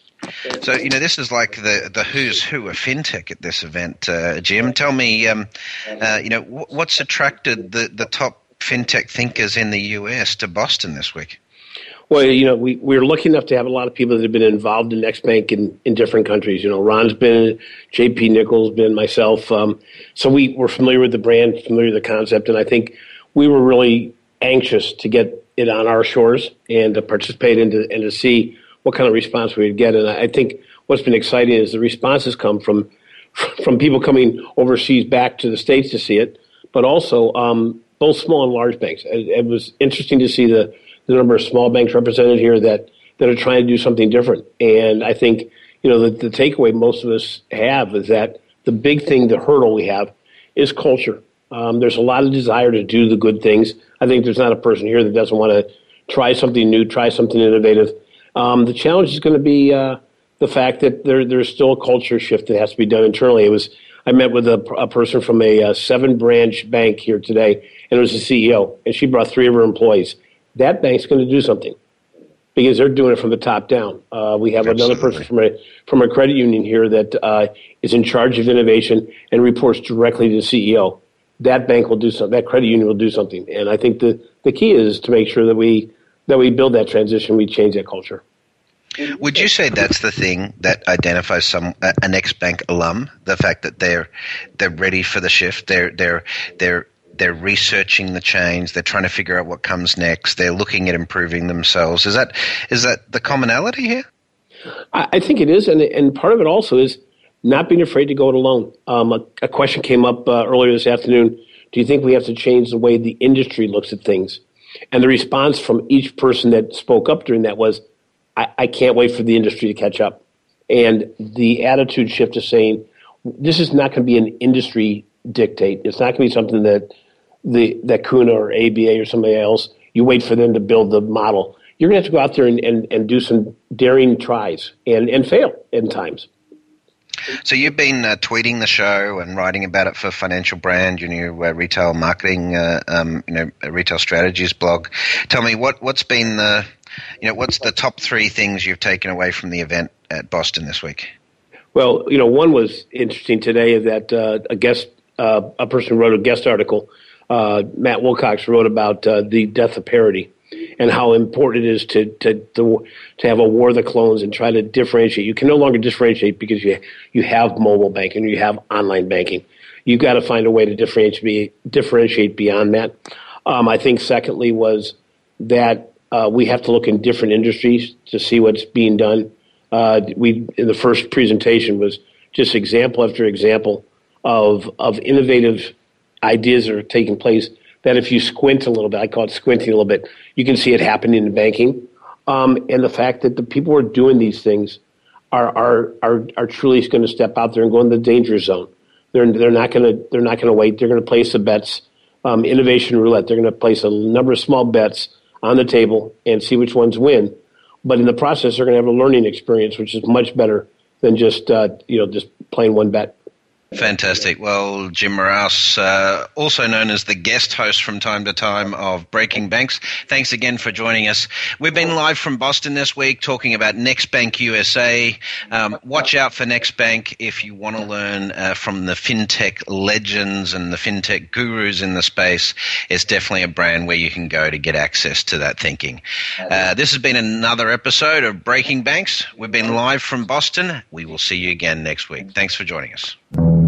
So, you know, this is like the, the who's who of fintech at this event. Uh, Jim, tell me, um, uh, you know, w- what's attracted the, the top fintech thinkers in the U S to Boston this week? Well, you know, we, we're lucky enough to have a lot of people that have been involved in NextBank in, in different countries. You know, Ron's been, J P Nichols been, myself. Um, so we were familiar with the brand, familiar with the concept, and I think we were really anxious to get it on our shores and to participate and to, and to see what kind of response we would get. And I think what's been exciting is the responses come from from people coming overseas back to the States to see it, but also um, both small and large banks. It, it was interesting to see the, the number of small banks represented here that, that are trying to do something different. And I think, you know, the, the takeaway most of us have is that the big thing, the hurdle we have, is culture. Um, there's a lot of desire to do the good things. I think there's not a person here that doesn't want to try something new, try something innovative. Um, the challenge is going to be uh, the fact that there, there's still a culture shift that has to be done internally. It was I met with a, a person from a, a seven-branch bank here today, and it was the C E O, and she brought three of her employees. That bank's going to do something because they're doing it from the top down. Uh, we have Absolutely. another person from a from a credit union here that uh, is in charge of innovation and reports directly to the C E O. That bank will do something. That credit union will do something, and I think the, the key is to make sure that we that we build that transition, we change that culture. Would you say that's the thing that identifies some uh, an ex-bank alum? The fact that they're they're ready for the shift, they're they're they're they're researching the change, they're trying to figure out what comes next, they're looking at improving themselves. Is that is that the commonality here? I, I think it is, and and part of it also is not being afraid to go it alone. Um, a, a question came up uh, earlier this afternoon. Do you think we have to change the way the industry looks at things? And the response from each person that spoke up during that was, I, I can't wait for the industry to catch up. And the attitude shift to saying, this is not going to be an industry dictate. It's not going to be something that the that Kuna or A B A or somebody else, you wait for them to build the model. You're going to have to go out there and, and, and do some daring tries and, and fail in times. So you've been uh, tweeting the show and writing about it for Financial Brand, your new uh, retail marketing, uh, um, you know, retail strategies blog. Tell me what what's been the, you know, what's the top three things you've taken away from the event at Boston this week? Well, you know, one was interesting today that uh, a guest, uh, a person wrote a guest article. Uh, Matt Wilcox wrote about uh, the death of parity and how important it is to, to to to have a war of the clones and try to differentiate. You can no longer differentiate because you you have mobile banking or you have online banking. You've got to find a way to differentiate differentiate beyond that. Um, I think secondly was that uh, we have to look in different industries to see what's being done. Uh, we in the first presentation was just example after example of of innovative ideas that are taking place that if you squint a little bit, I call it squinting a little bit, you can see it happening in banking. Um, and the fact that the people who are doing these things are are are, are truly going to step out there and go in the danger zone. They're they're not going to they're not going to wait. They're going to place the bets. Um, innovation roulette. They're going to place a number of small bets on the table and see which ones win. But in the process, they're going to have a learning experience, which is much better than just uh, you know just playing one bet. Fantastic. Well, Jim Moraus, uh, also known as the guest host from time to time of Breaking Banks, thanks again for joining us. We've been live from Boston this week talking about NextBank U S A. Um, watch out for NextBank if you want to learn uh, from the fintech legends and the fintech gurus in the space. It's definitely a brand where you can go to get access to that thinking. Uh, this has been another episode of Breaking Banks. We've been live from Boston. We will see you again next week. Thanks for joining us.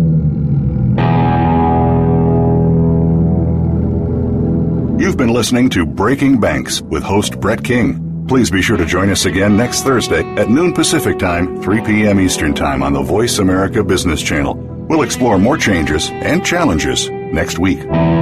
You've been listening to Breaking Banks with host Brett King. Please be sure to join us again next Thursday at noon Pacific Time, three p.m. Eastern Time on the Voice America Business Channel. We'll explore more changes and challenges next week.